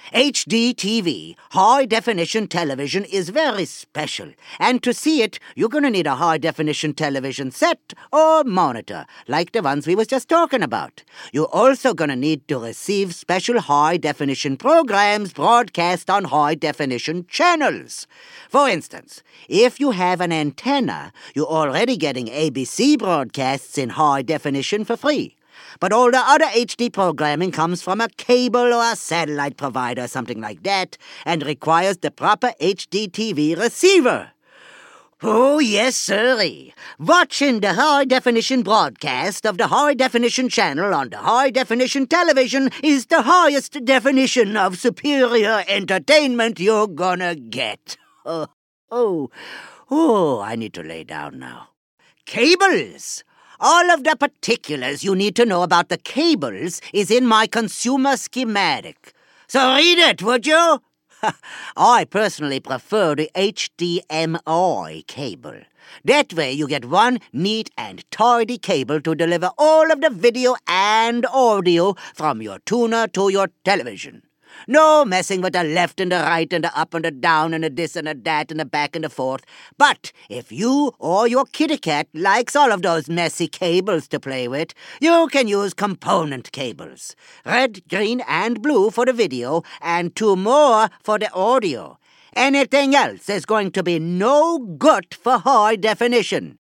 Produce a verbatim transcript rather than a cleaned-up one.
H D T V, high-definition television, is very special. And to see it, you're going to need a high-definition television set or monitor, like the ones we was just talking about. You're also going to need to receive special high-definition programs broadcast on high-definition channels. For instance, if you have an antenna, you're already getting A B C broadcasts in high definition for free. But all the other H D programming comes from a cable or a satellite provider, something like that, and requires the proper H D T V receiver. Oh, yes, sirree. Watching the high-definition broadcast of the high-definition channel on the high-definition television is the highest definition of superior entertainment you're gonna get. Oh, oh, oh, I need to lay down now. Cables! All of the particulars you need to know about the cables is in my consumer schematic. So read it, would you? I personally prefer the H D M I cable. That way you get one neat and tidy cable to deliver all of the video and audio from your tuner to your television. No messing with the left and the right and the up and the down and the this and the that and the back and the forth. But if you or your kitty cat likes all of those messy cables to play with, you can use component cables. Red, green, and blue for the video, and two more for the audio. Anything else is going to be no good for high definition.